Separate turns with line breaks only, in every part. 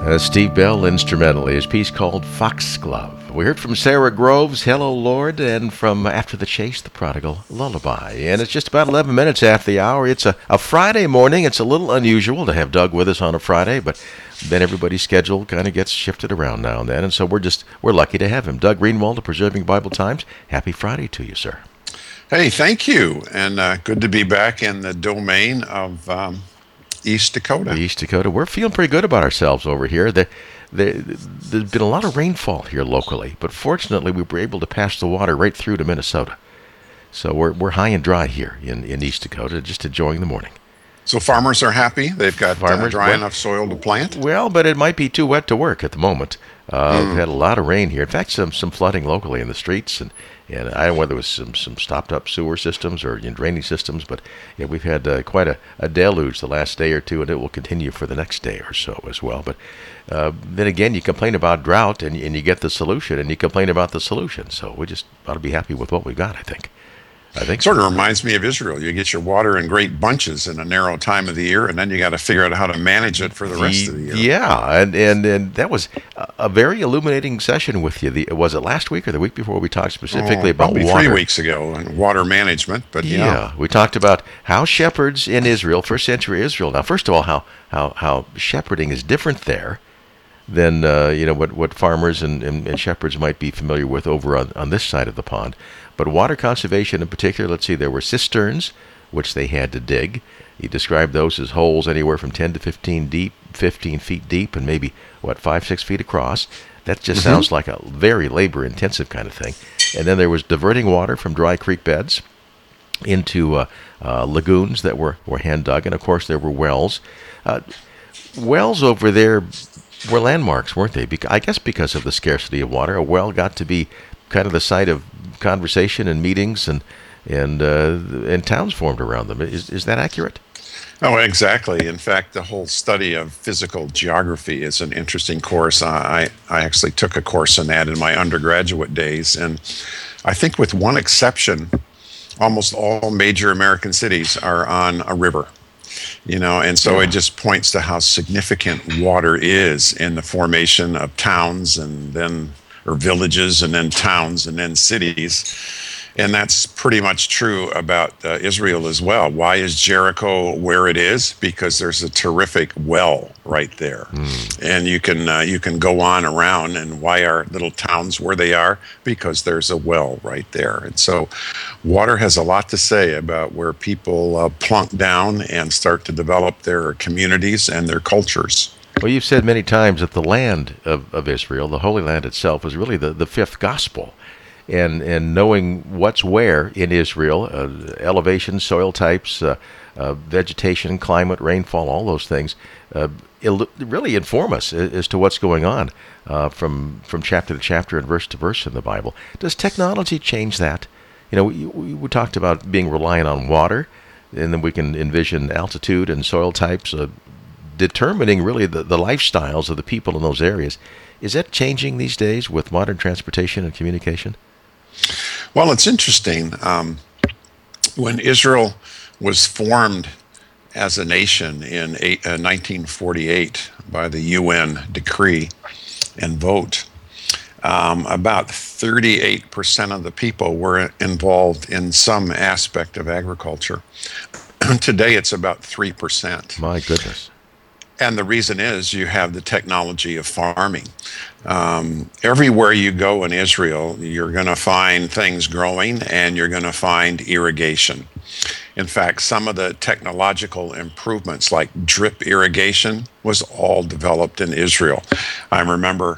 Steve Bell instrumentally, his piece called Foxglove. We heard from Sarah Groves, Hello Lord, and from After the Chase, The Prodigal Lullaby. And it's just about 11 minutes after the hour. It's a Friday morning. It's a little unusual to have Doug with us on a Friday, but then everybody's schedule kind of gets shifted around now and then, and so we're lucky to have him. Doug Greenwald of Preserving Bible Times, happy Friday to you, sir.
Hey, thank you, and good to be back in the domain of East Dakota.
East Dakota. We're feeling pretty good about ourselves over here. There's been a lot of rainfall here locally, but fortunately we were able to pass the water right through to Minnesota. So we're high and dry here in East Dakota, just enjoying the morning.
So farmers are happy. They've got dry enough soil to plant.
Well, but it might be too wet to work at the moment. We've had a lot of rain here. In fact, some flooding locally in the streets, and I don't know whether it was some stopped-up sewer systems or drainage systems, but yeah, we've had quite a deluge the last day or two, and it will continue for the next day or so as well. But then again, you complain about drought, and you get the solution, and you complain about the solution. So we just ought to be happy with what we've got, I think.
Sort of reminds me of Israel. You get your water in great bunches in a narrow time of the year, and then you got to figure out how to manage it for the rest of the year.
Yeah, and that was a very illuminating session with you. Was it last week or the week before we talked specifically about water?
3 weeks ago, and water management. But
yeah, we talked about how shepherds in Israel, first century Israel. Now, first of all, how shepherding is different there than what farmers and shepherds might be familiar with over on this side of the pond. But water conservation in particular, let's see, there were cisterns, which they had to dig. He described those as holes anywhere from 10 to 15 feet deep, and maybe, 5-6 feet across. That just sounds like a very labor-intensive kind of thing. And then there was diverting water from dry creek beds into lagoons that were hand-dug, and of course there were wells. Wells over there were landmarks, weren't they? I guess because of the scarcity of water, a well got to be kind of the site of conversation and meetings, and towns formed around them. Is that accurate?
Oh, exactly. In fact, the whole study of physical geography is an interesting course. I actually took a course in that in my undergraduate days, and I think with one exception, almost all major American cities are on a river. And so it just points to how significant water is in the formation of towns or villages, and then towns, and then cities. And that's pretty much true about Israel as well. Why is Jericho where it is? Because there's a terrific well right there. And you can go on around, and why are little towns where they are? Because there's a well right there. And so water has a lot to say about where people plunk down and start to develop their communities and their cultures.
Well, you've said many times that the land of Israel, the Holy Land itself, is really the fifth gospel. And knowing what's where in Israel, elevation, soil types, vegetation, climate, rainfall, all those things, really inform us as to what's going on from chapter to chapter and verse to verse in the Bible. Does technology change that? We talked about being reliant on water, and then we can envision altitude and soil types determining really the lifestyles of the people in those areas. Is that changing these days with modern transportation and communication?
Well, it's interesting. When Israel was formed as a nation in 1948 by the UN decree and vote, about 38% of the people were involved in some aspect of agriculture. Today, it's about 3%.
My goodness.
And the reason is you have the technology of farming. Everywhere you go in Israel, you're going to find things growing, and you're going to find irrigation. In fact, some of the technological improvements like drip irrigation was all developed in Israel. I remember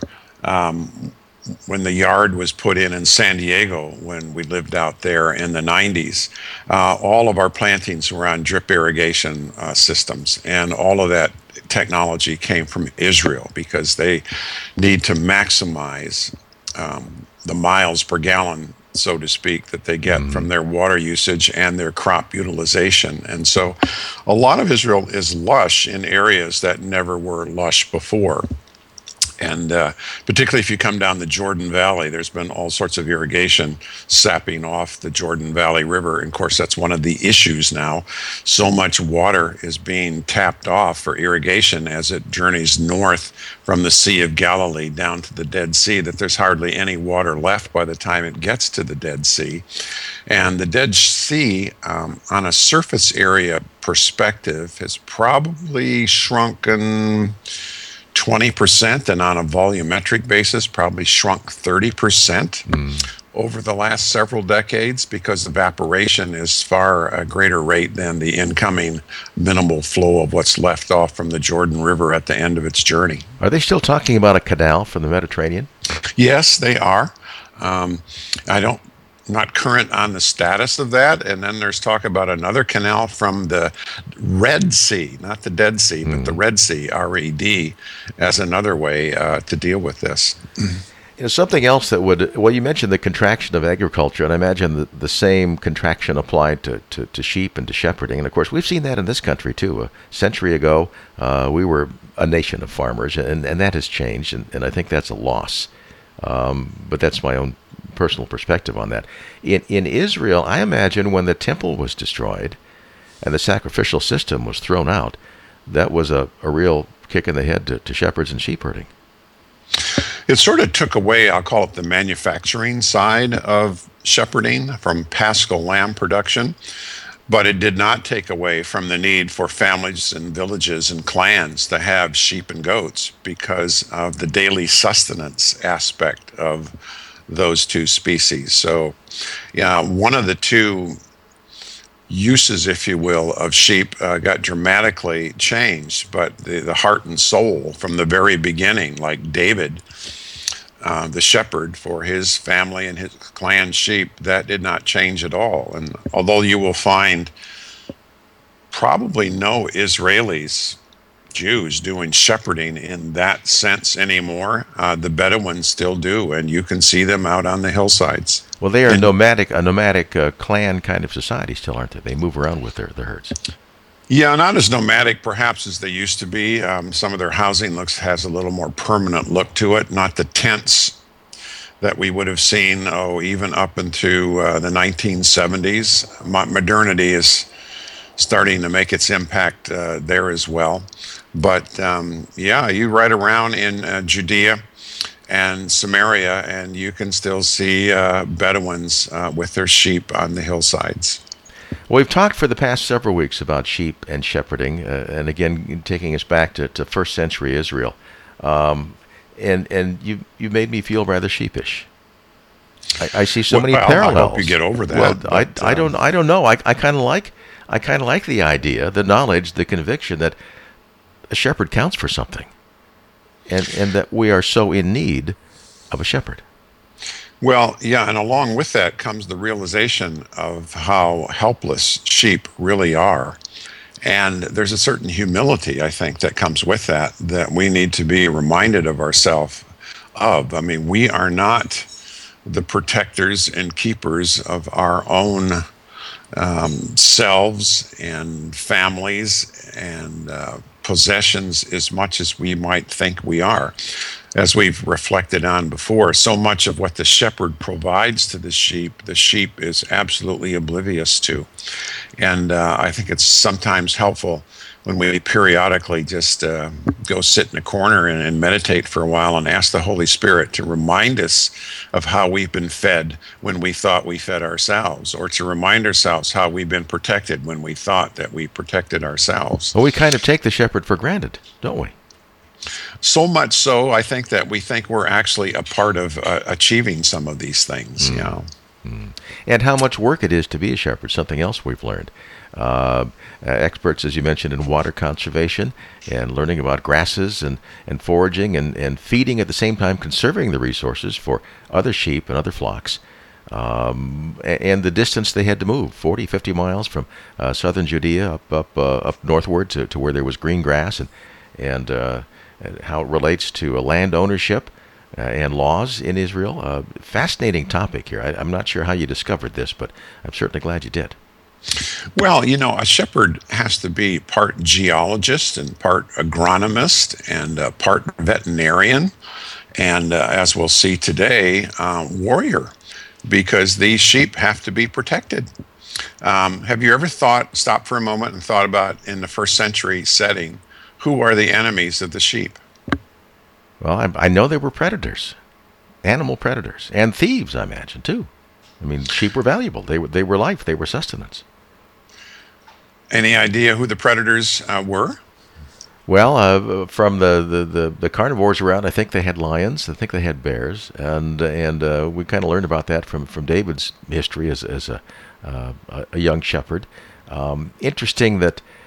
when the yard was put in San Diego, when we lived out there in the 90s, all of our plantings were on drip irrigation systems, and all of that technology came from Israel because they need to maximize the miles per gallon, so to speak, that they get from their water usage and their crop utilization. And so a lot of Israel is lush in areas that never were lush before. And particularly if you come down the Jordan Valley, there's been all sorts of irrigation sapping off the Jordan Valley River. And of course, that's one of the issues now. So much water is being tapped off for irrigation as it journeys north from the Sea of Galilee down to the Dead Sea that there's hardly any water left by the time it gets to the Dead Sea. And the Dead Sea, on a surface area perspective, has probably shrunken 20%, and on a volumetric basis, probably shrunk 30% over the last several decades because evaporation is far a greater rate than the incoming minimal flow of what's left off from the Jordan River at the end of its journey.
Are they still talking about a canal from the Mediterranean?
Yes, they are. Not current on the status of that. And then there's talk about another canal from the Red Sea, not the Dead Sea, but the Red Sea, R-E-D, as another way to deal with this.
Something else that would, well, you mentioned the contraction of agriculture, and I imagine the same contraction applied to sheep and to shepherding. And of course, we've seen that in this country too. A century ago, we were a nation of farmers, and that has changed, and I think that's a loss. But that's my own personal perspective on that. In Israel, I imagine when the temple was destroyed and the sacrificial system was thrown out, that was a real kick in the head to shepherds and sheep herding.
It sort of took away, I'll call it the manufacturing side of shepherding from paschal lamb production, but it did not take away from the need for families and villages and clans to have sheep and goats because of the daily sustenance aspect of those two species. So, yeah, one of the two uses, if you will, of sheep got dramatically changed, but the heart and soul from the very beginning, like David, the shepherd for his family and his clan sheep, that did not change at all. And although you will find probably no Israelis, Jews, doing shepherding in that sense anymore, the Bedouins still do, and you can see them out on the hillsides.
Well, they are a nomadic clan kind of society still, aren't they? They move around with their herds.
Yeah, not as nomadic perhaps as they used to be. Some of their housing has a little more permanent look to it, not the tents that we would have seen, even up into the 1970s. Modernity is starting to make its impact there as well. But yeah, you ride around in Judea and Samaria, and you can still see Bedouins with their sheep on the hillsides.
Well, we've talked for the past several weeks about sheep and shepherding, and again, taking us back to first century Israel. And you made me feel rather sheepish. I see so many parallels.
I hope you get over that.
Well, I don't know. I kind of like the idea, the knowledge, the conviction that a shepherd counts for something, and that we are so in need of a shepherd.
Well, yeah, and along with that comes the realization of how helpless sheep really are. And there's a certain humility, I think, that comes with that we need to be reminded of ourselves of. I mean, we are not the protectors and keepers of our own selves and families and possessions as much as we might think we are. As we've reflected on before, so much of what the shepherd provides to the sheep is absolutely oblivious to. And I think it's sometimes helpful when we periodically just go sit in a corner and meditate for a while and ask the Holy Spirit to remind us of how we've been fed when we thought we fed ourselves, or to remind ourselves how we've been protected when we thought that we protected ourselves.
Well, we kind of take the shepherd for granted, don't we?
So much so, I think, that we think we're actually a part of achieving some of these things. You know.
And how much work it is to be a shepherd, something else we've learned. Experts, as you mentioned, in water conservation and learning about grasses and foraging and feeding at the same time, conserving the resources for other sheep and other flocks. And the distance they had to move, 40, 50 miles from southern Judea up northward to where there was green grass, and how it relates to land ownership and laws in Israel. Fascinating topic here. I'm not sure how you discovered this, but I'm certainly glad you did.
Well, a shepherd has to be part geologist and part agronomist and part veterinarian, and as we'll see today, warrior, because these sheep have to be protected. Have you ever stopped for a moment and thought about, in the first century setting, who are the enemies of the sheep?
Well, I know they were predators, animal predators, and thieves, I imagine, too. I mean, sheep were valuable. They were life. They were sustenance.
Any idea who the predators were?
Well, from the carnivores around, I think they had lions. I think they had bears, and we kind of learned about that from David's history as a young shepherd. Interesting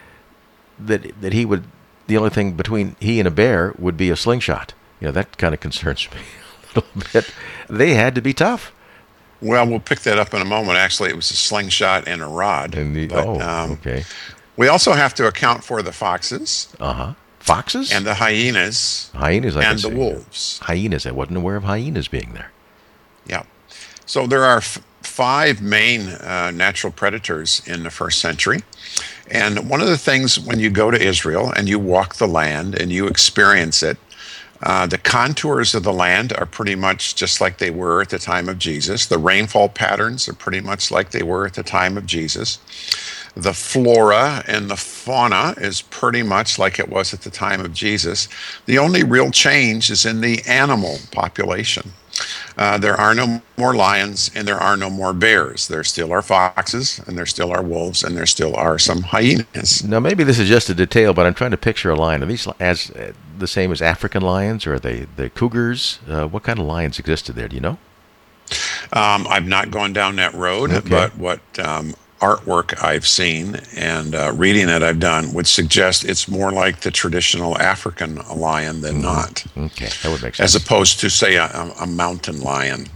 that he would, the only thing between he and a bear would be a slingshot. That kind of concerns me a little bit. They had to be tough.
Well, we'll pick that up in a moment. Actually, it was a slingshot and a rod.
Okay.
We also have to account for the foxes.
Foxes?
And the hyenas.
Hyenas,
and the wolves.
Hyenas. I wasn't aware of hyenas being there.
Yeah. So there are five main natural predators in the first century. And one of the things when you go to Israel and you walk the land and you experience it, the contours of the land are pretty much just like they were at the time of Jesus. The rainfall patterns are pretty much like they were at the time of Jesus. The flora and the fauna is pretty much like it was at the time of Jesus. The only real change is in the animal population. There are no more lions and there are no more bears. There still are foxes and there still are wolves and there still are some hyenas.
Now, maybe this is just a detail, but I'm trying to picture a lion. Are these as the same as African lions, or are they cougars? What kind of lions existed there? Do you know?
I've not gone down that road,
Okay.
but what artwork I've seen and reading that I've done would suggest it's more like the traditional African lion than not.
Okay, that would make sense.
As opposed to, say, a mountain lion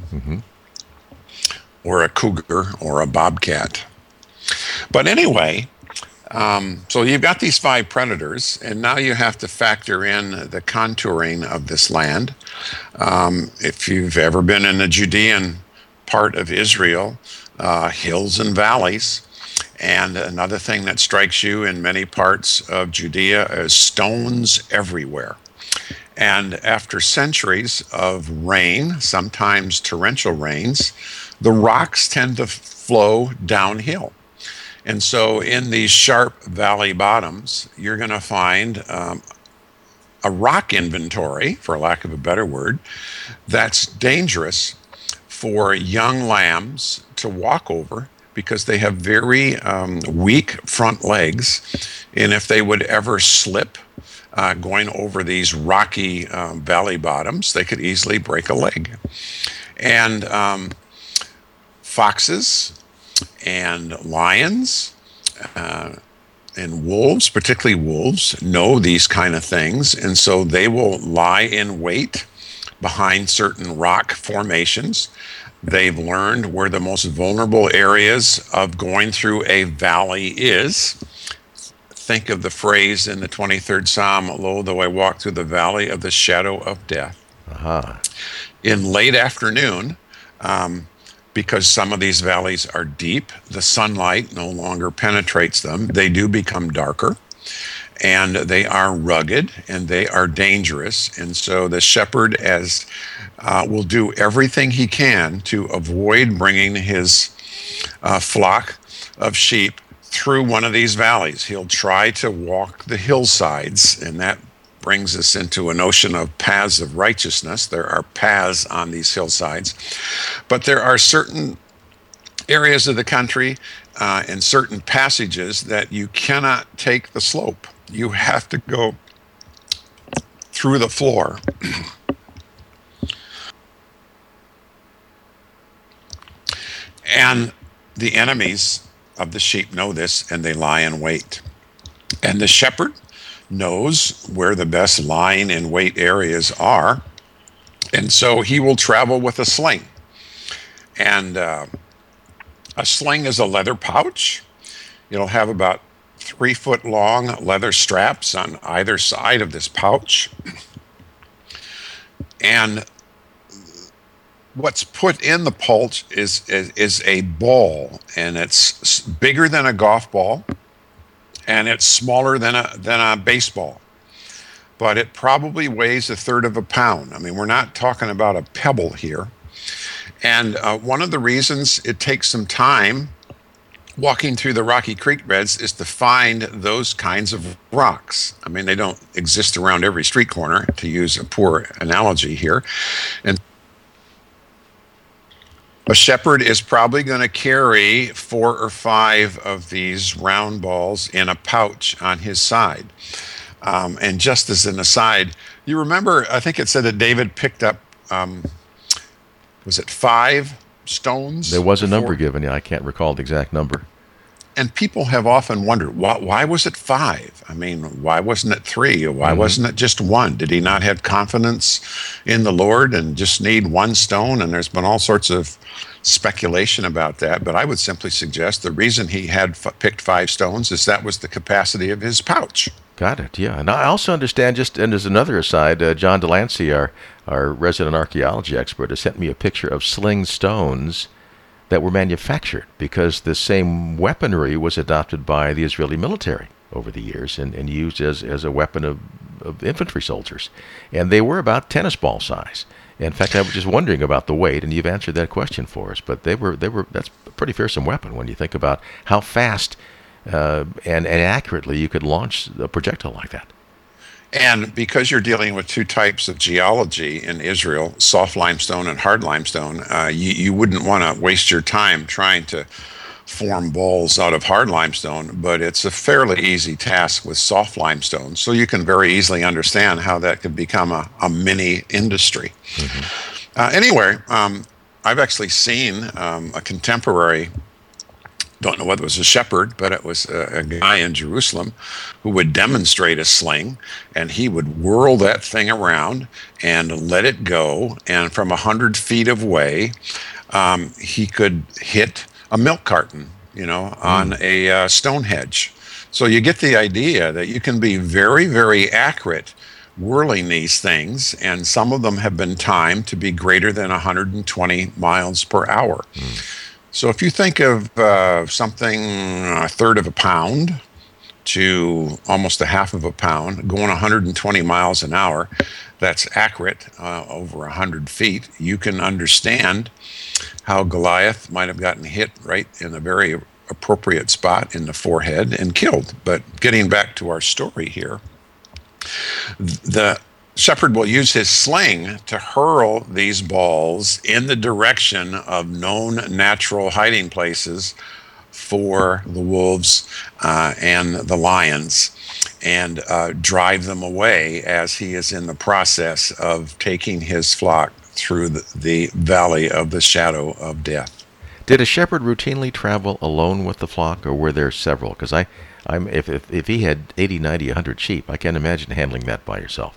or a cougar or a bobcat. But anyway, so you've got these five predators, and now you have to factor in the contouring of this land. If you've ever been in the Judean part of Israel, hills and valleys. And another thing that strikes you in many parts of Judea is stones everywhere. And after centuries of rain, sometimes torrential rains, the rocks tend to flow downhill. And so in these sharp valley bottoms, you're going to find a rock inventory, for lack of a better word, that's dangerous for young lambs to walk over because they have very weak front legs. And if they would ever slip going over these rocky valley bottoms, they could easily break a leg. And foxes and lions and wolves, particularly wolves, know these kind of things. And so they will lie in wait behind certain rock formations. They've learned where the most vulnerable areas of going through a valley is. Think of the phrase in the 23rd Psalm, "Lo, though I walk through the valley of the shadow of death." In late afternoon, because some of these valleys are deep, the sunlight no longer penetrates them. They do become darker, and they are rugged, and they are dangerous. And so the shepherd will do everything he can to avoid bringing his flock of sheep through one of these valleys. He'll try to walk the hillsides, and that brings us into a notion of paths of righteousness. There are paths on these hillsides, but there are certain areas of the country and certain passages that you cannot take the slope. You have to go through the floor. And the enemies of the sheep know this, and they lie in wait. And the shepherd knows where the best lying in wait areas are, and so he will travel with a sling. And a sling is a leather pouch. It'll have about 3-foot long leather straps on either side of this pouch. And what's put in the pulse is a ball, and it's bigger than a golf ball, and it's smaller than a baseball. But it probably weighs a third of a pound. I mean, we're not talking about a pebble here. And one of the reasons it takes some time walking through the Rocky Creek beds is to find those kinds of rocks. I mean, they don't exist around every street corner, to use a poor analogy here. And a shepherd is probably going to carry 4 or 5 of these round balls in a pouch on his side. And just as an aside, you remember, I think it said that David picked up, was it 5 stones?
There was a number given. Yeah, I can't recall the exact number.
And people have often wondered, why was it 5? I mean, why wasn't it 3? Or why wasn't it just 1? Did he not have confidence in the Lord and just need 1 stone? And there's been all sorts of speculation about that. But I would simply suggest the reason he had picked 5 stones is that was the capacity of his pouch.
Got it, yeah. And I also understand, and as another aside, John Delancey, our resident archaeology expert, has sent me a picture of sling stones that were manufactured because the same weaponry was adopted by the Israeli military over the years and used as a weapon of infantry soldiers. And they were about tennis ball size. In fact, I was just wondering about the weight, and you've answered that question for us. But that's a pretty fearsome weapon when you think about how fast and accurately you could launch a projectile like that.
And because you're dealing with 2 types of geology in Israel, soft limestone and hard limestone, you wouldn't want to waste your time trying to form balls out of hard limestone, but it's a fairly easy task with soft limestone. So you can very easily understand how that could become a mini industry. Anyway, I've actually seen a contemporary, don't know whether it was a shepherd, but it was a guy in Jerusalem who would demonstrate a sling, and he would whirl that thing around and let it go. And from 100 feet away, he could hit a milk carton, on a stone hedge. So you get the idea that you can be very, very accurate whirling these things, and some of them have been timed to be greater than 120 miles per hour. So if you think of something a third of a pound to almost a half of a pound going 120 miles an hour, that's accurate over 100 feet, you can understand how Goliath might have gotten hit right in a very appropriate spot in the forehead and killed. But getting back to our story here, the shepherd will use his sling to hurl these balls in the direction of known natural hiding places for the wolves and the lions, and drive them away as he is in the process of taking his flock through the valley of the shadow of death.
Did a shepherd routinely travel alone with the flock, or were there several? Because if he had 80, 90, 100 sheep, I can't imagine handling that by yourself.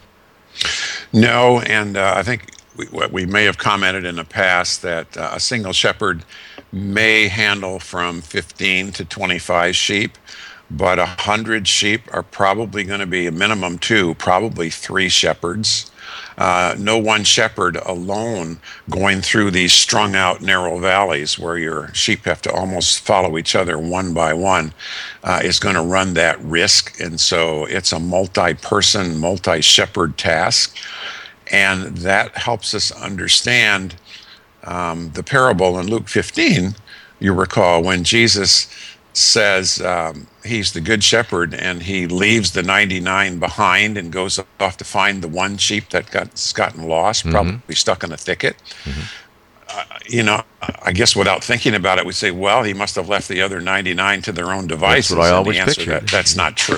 No, and I think we may have commented in the past that a single shepherd may handle from 15 to 25 sheep, but 100 sheep are probably going to be a minimum 2, probably 3 shepherds. No one shepherd alone going through these strung out narrow valleys where your sheep have to almost follow each other one by one is going to run that risk. And so it's a multi-person, multi-shepherd task. And that helps us understand the parable in Luke 15, you recall, when Jesus says he's the good shepherd and he leaves the 99 behind and goes off to find the one sheep that gotten lost, probably stuck in a thicket. I guess without thinking about it, we say, well, he must have left the other 99 to their own devices.
That's what I always picture.
That's not true.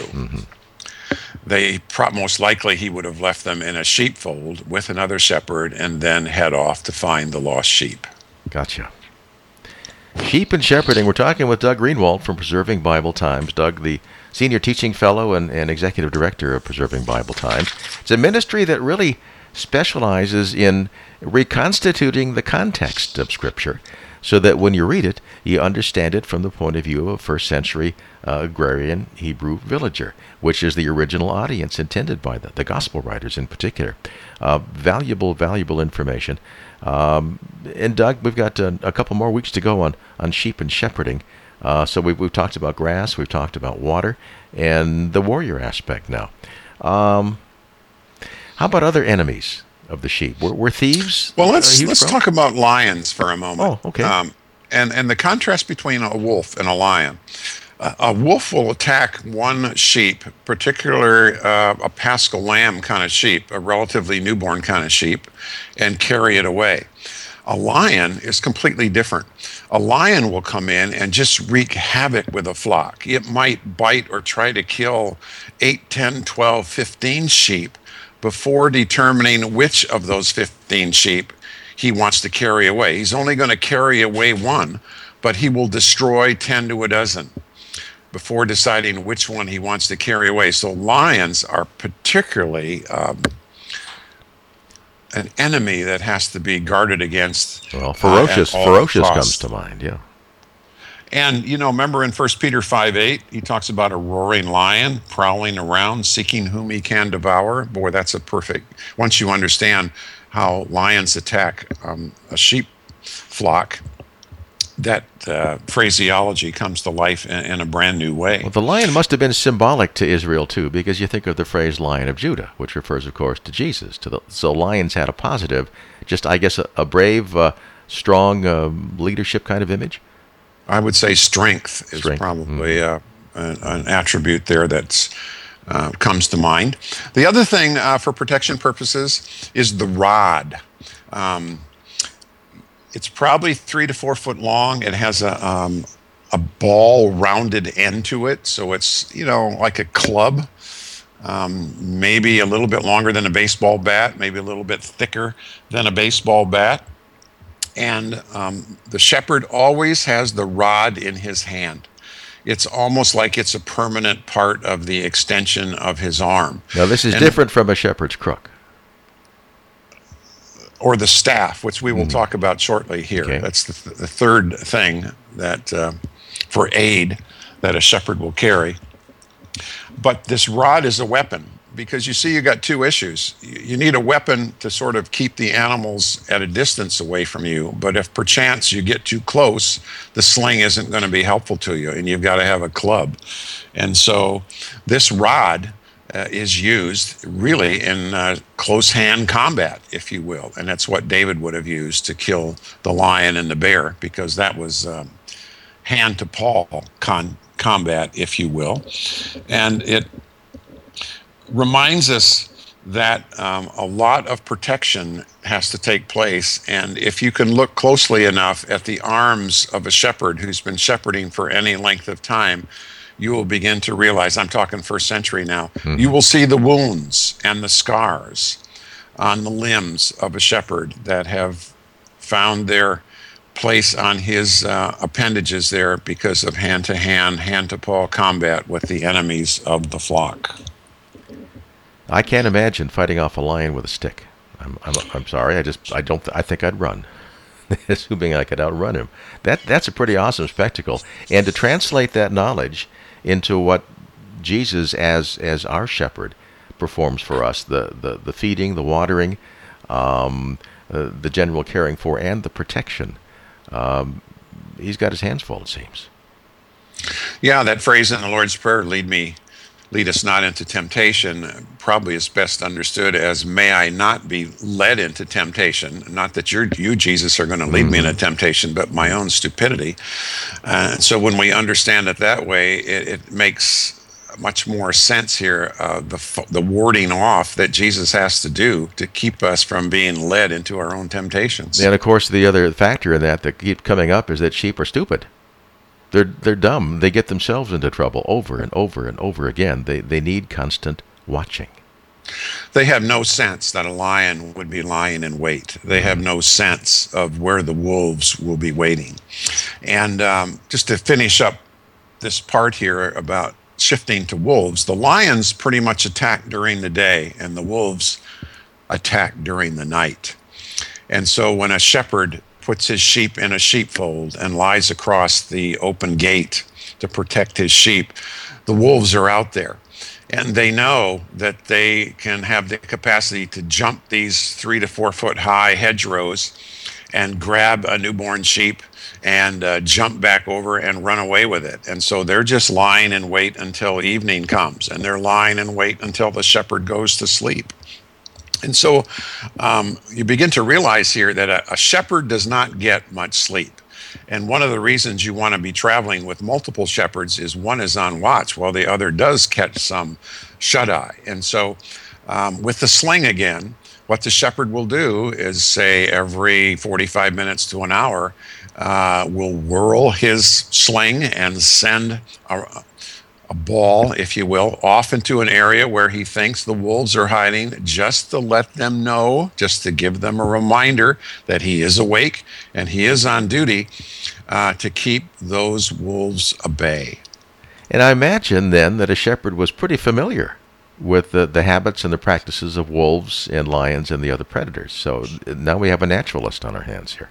Most likely he would have left them in a sheepfold with another shepherd and then head off to find the lost sheep.
Gotcha. Sheep and shepherding. We're talking with Doug Greenwald from Preserving Bible Times. Doug, the Senior Teaching Fellow and Executive Director of Preserving Bible Times. It's a ministry that really specializes in reconstituting the context of Scripture. so that when you read it, you understand it from the point of view of a first century agrarian Hebrew villager, which is the original audience intended by the gospel writers in particular. Valuable information. And Doug, we've got a couple more weeks to go on sheep and shepherding. So we've talked about grass, we've talked about water, and the warrior aspect now. How about other enemies of the sheep? Were thieves?
Well, let's talk about lions for a moment.
Oh, okay.
And the contrast between a wolf and a lion. A wolf will attack one sheep, particularly a Paschal lamb kind of sheep, a relatively newborn kind of sheep, and carry it away. A lion is completely different. A lion will come in and just wreak havoc with a flock. It might bite or try to kill 8, 10, 12, 15 sheep before determining which of those 15 sheep he wants to carry away. He's only going to carry away one, but he will destroy 10 to a dozen before deciding which one he wants to carry away. So lions are particularly an enemy that has to be guarded against.
Well, ferocious comes to mind, yeah.
And, remember in 1 Peter 5:8, he talks about a roaring lion prowling around, seeking whom he can devour. Boy, that's a perfect, once you understand how lions attack a sheep flock, that phraseology comes to life in a brand new way.
Well, the lion must have been symbolic to Israel, too, because you think of the phrase Lion of Judah, which refers, of course, to Jesus. So lions had a positive, just, I guess, a brave, strong leadership kind of image?
I would say strength is probably an attribute there that's comes to mind. The other thing for protection purposes is the rod. It's probably 3 to 4 foot long. It has a ball rounded end to it, so it's like a club, maybe a little bit longer than a baseball bat, maybe a little bit thicker than a baseball bat. And the shepherd always has the rod in his hand. It's almost like it's a permanent part of the extension of his arm.
Now, this is different from a shepherd's crook.
Or the staff, which we will talk about shortly here.
Okay.
That's the third thing that for aid that a shepherd will carry. But this rod is a weapon, because you see, you got two issues. You need a weapon to sort of keep the animals at a distance away from you, but if perchance you get too close, the sling isn't going to be helpful to you, and you've got to have a club. And so this rod is used really in close hand combat, if you will, and that's what David would have used to kill the lion and the bear, because that was hand to paw combat, if you will. And it reminds us that a lot of protection has to take place, and if you can look closely enough at the arms of a shepherd who's been shepherding for any length of time, you will begin to realize, I'm talking first century now, you will see the wounds and the scars on the limbs of a shepherd that have found their place on his appendages there because of hand-to-hand, hand-to-paw combat with the enemies of the flock.
I can't imagine fighting off a lion with a stick. I'm sorry. I think I'd run, assuming I could outrun him. That's a pretty awesome spectacle. And to translate that knowledge into what Jesus, as our shepherd, performs for us, the feeding, the watering, the general caring for, and the protection. He's got his hands full, it seems.
Yeah, that phrase in the Lord's Prayer, lead us not into temptation, probably is best understood as, may I not be led into temptation. Not that you, Jesus, are going to lead me into temptation, but my own stupidity. So when we understand it that way, it makes much more sense here, the warding off that Jesus has to do to keep us from being led into our own temptations.
And of course, the other factor in that keep coming up is that sheep are stupid. They're dumb. They get themselves into trouble over and over and over again. They need constant watching.
They have no sense that a lion would be lying in wait. They have no sense of where the wolves will be waiting. And just to finish up this part here about shifting to wolves, the lions pretty much attack during the day, and the wolves attack during the night. And so when a shepherd puts his sheep in a sheepfold and lies across the open gate to protect his sheep, the wolves are out there. And they know that they can have the capacity to jump these 3 to 4 foot high hedgerows and grab a newborn sheep and jump back over and run away with it. And so they're just lying in wait until evening comes, and they're lying in wait until the shepherd goes to sleep. And so you begin to realize here that a shepherd does not get much sleep. And one of the reasons you want to be traveling with multiple shepherds is one is on watch while the other does catch some shut-eye. And so with the sling again, what the shepherd will do is, say, every 45 minutes to an hour, will whirl his sling and send a ball, if you will, off into an area where he thinks the wolves are hiding, just to let them know, just to give them a reminder that he is awake and he is on duty to keep those wolves at bay.
And I imagine then that a shepherd was pretty familiar with the habits and the practices of wolves and lions and the other predators. So now we have a naturalist on our hands here.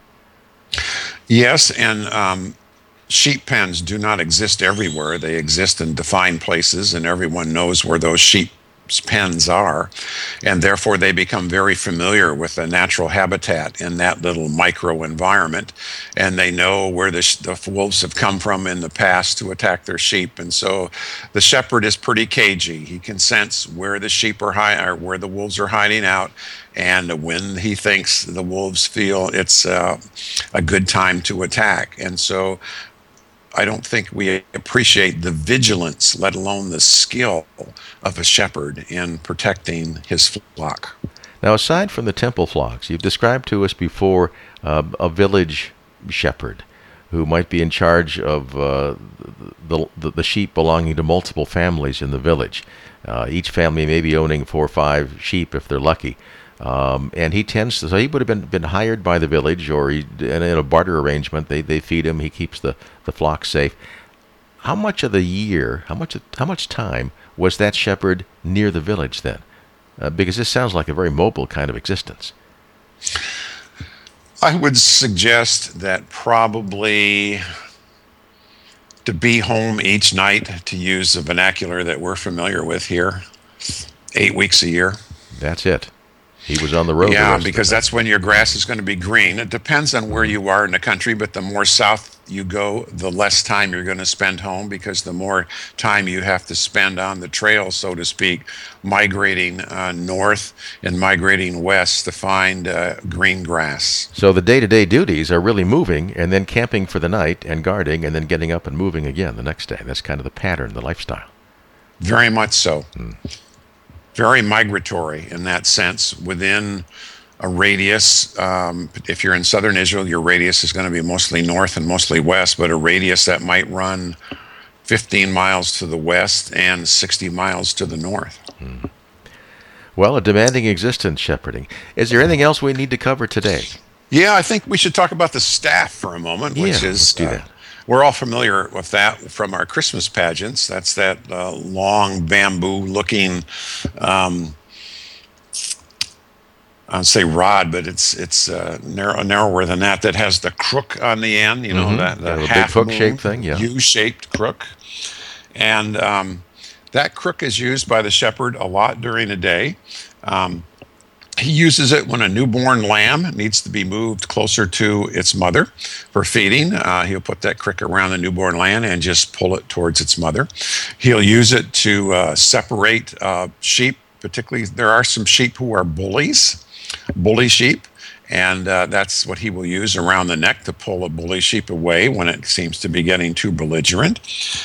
Yes, and sheep pens do not exist everywhere. They exist in defined places, and everyone knows where those sheep pens are, and therefore they become very familiar with the natural habitat in that little micro environment, and they know where the wolves have come from in the past to attack their sheep. And so the shepherd is pretty cagey. He can sense where the sheep are or where the wolves are hiding out, and when he thinks the wolves feel it's a good time to attack. And so I don't think we appreciate the vigilance, let alone the skill of a shepherd in protecting his flock.
Now, aside from the temple flocks, you've described to us before a village shepherd who might be in charge of the sheep belonging to multiple families in the village. Each family may be owning 4 or 5 sheep if they're lucky. And he tends to, so he would have been hired by the village, or in a barter arrangement. They feed him, he keeps the flock safe. How much of the year, how much time was that shepherd near the village then? Because this sounds like a very mobile kind of existence.
I would suggest that probably to be home each night, to use the vernacular that we're familiar with here, 8 weeks a year.
That's it. He was on the road.
Yeah, because that's when your grass is going to be green. It depends on where you are in the country, but the more south you go, the less time you're going to spend home, because the more time you have to spend on the trail, so to speak, migrating north and migrating west to find green grass.
So the day-to-day duties are really moving and then camping for the night and guarding and then getting up and moving again the next day. That's kind of the pattern, the lifestyle.
Very much so. Very migratory in that sense. Within a radius, if you're in southern Israel, your radius is going to be mostly north and mostly west, but a radius that might run 15 miles to the west and 60 miles to the north.
Well, a demanding existence, shepherding. Is there anything else we need to cover today?
Yeah, I think we should talk about the staff for a moment, which is...
let's do that.
We're all familiar with that from our Christmas pageants. That's that long bamboo-looking, I'd say rod, but it's narrower than that. That has the crook on the end. You know, that the
big hook-shaped thing,
U-shaped crook, and that crook is used by the shepherd a lot during the day. He uses it when a newborn lamb needs to be moved closer to its mother for feeding. He'll put that crook around the newborn lamb and just pull it towards its mother. He'll use it to separate sheep. Particularly, there are some sheep who are bully sheep, and that's what he will use around the neck to pull a bully sheep away when it seems to be getting too belligerent.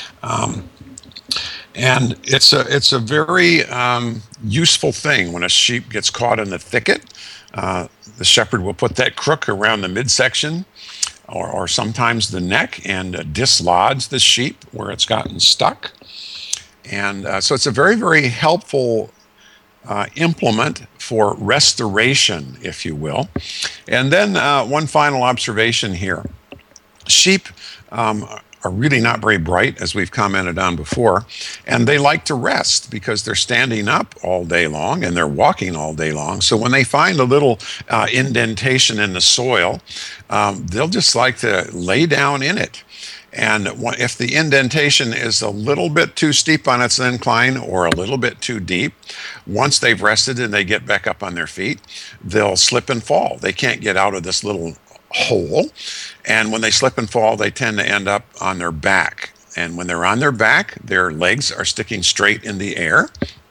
And it's a very useful thing when a sheep gets caught in the thicket. The shepherd will put that crook around the midsection or sometimes the neck and dislodge the sheep where it's gotten stuck. And so it's a very, very helpful implement for restoration, if you will. And then one final observation here. Sheep are really not very bright, as we've commented on before, and they like to rest because they're standing up all day long and they're walking all day long. So when they find a little indentation in the soil, they'll just like to lay down in it. And if the indentation is a little bit too steep on its incline or a little bit too deep, once they've rested and they get back up on their feet, they'll slip and fall. They can't get out of this little hole. And when they slip and fall, they tend to end up on their back. And when they're on their back, their legs are sticking straight in the air.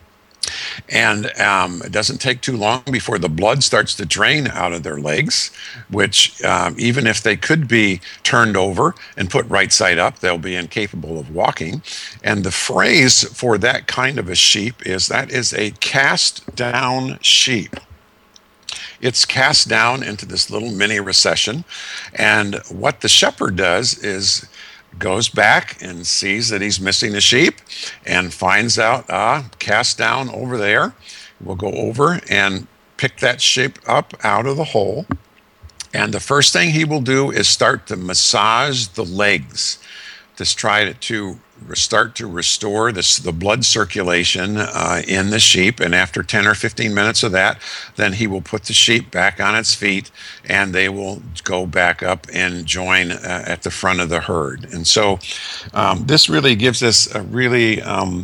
And it doesn't take too long before the blood starts to drain out of their legs, which even if they could be turned over and put right side up, they'll be incapable of walking. And the phrase for that kind of a sheep is that is a cast down sheep. It's cast down into this little mini recession. And what the shepherd does is goes back and sees that he's missing a sheep and finds out, cast down over there. We'll go over and pick that sheep up out of the hole. And the first thing he will do is start to massage the legs to try to start to restore the blood circulation in the sheep. And after 10 or 15 minutes of that, then he will put the sheep back on its feet and they will go back up and join at the front of the herd. And so this really gives us a really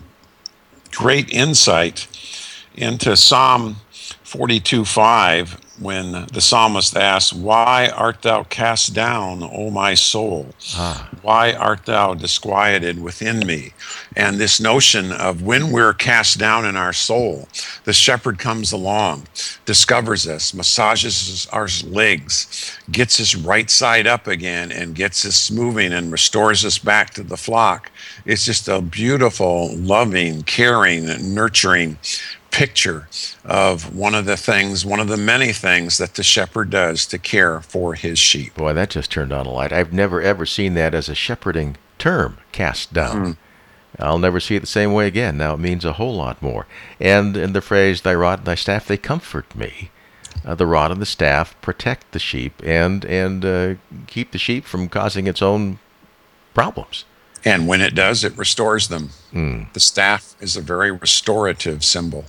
great insight into Psalm 42:5, when the psalmist asks, "Why art thou cast down, O my soul? Why art thou disquieted within me?" And this notion of when we're cast down in our soul, the shepherd comes along, discovers us, massages our legs, gets us right side up again, and gets us moving and restores us back to the flock. It's just a beautiful, loving, caring, nurturing picture of one of the many things that the shepherd does to care for his sheep.
Boy, that just turned on a light. I've never ever seen that as a shepherding term, cast down. I'll never see it the same way again. Now it means a whole lot more. And in the phrase, thy rod and thy staff, they comfort me. The rod and the staff protect the sheep and keep the sheep from causing its own problems.
And when it does, it restores them. The staff is a very restorative symbol.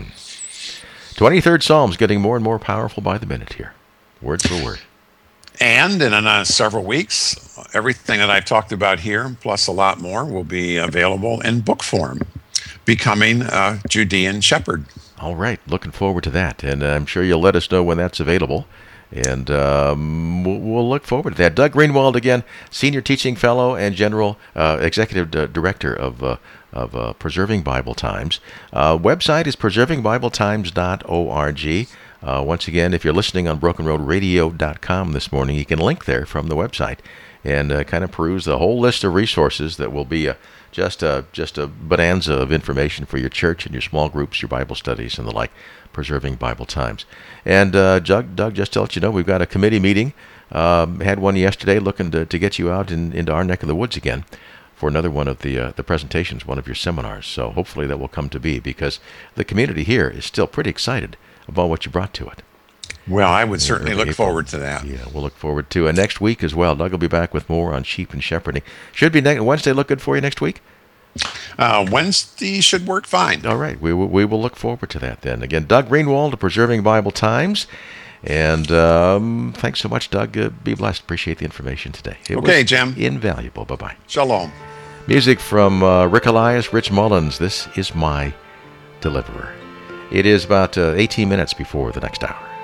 23rd Psalm's getting more and more powerful by the minute here, word for word.
And in several weeks, everything that I've talked about here, plus a lot more, will be available in book form, Becoming a Judean Shepherd.
All right, looking forward to that. And I'm sure you'll let us know when that's available. And we'll look forward to that. Doug Greenwald, again, Senior Teaching Fellow and General Executive Director of Preserving Bible Times. Website is preservingbibletimes.org. Once again, if you're listening on brokenroadradio.com this morning, you can link there from the website and kind of peruse the whole list of resources that will be just a bonanza of information for your church and your small groups, your Bible studies, and the like. Preserving Bible Times. And Doug, just to let you know, we've got a committee meeting. Had one yesterday, looking to get you out into our neck of the woods again for another one of the presentations, one of your seminars. So hopefully that will come to be, because the community here is still pretty excited about what you brought to it.
Well, I would certainly look forward to that.
Yeah, we'll look forward to it. Next week as well, Doug will be back with more on sheep and shepherding. Should be Wednesday look good for you next week?
Wednesday should work fine.
All right. We will look forward to that then. Again, Doug Greenwald of Preserving Bible Times. And thanks so much, Doug. Be blessed. Appreciate the information today. It was
Jim.
Invaluable. Bye-bye.
Shalom.
Music from Rick Elias, Rich Mullins. This is My Deliverer. It is about 18 minutes before the next hour.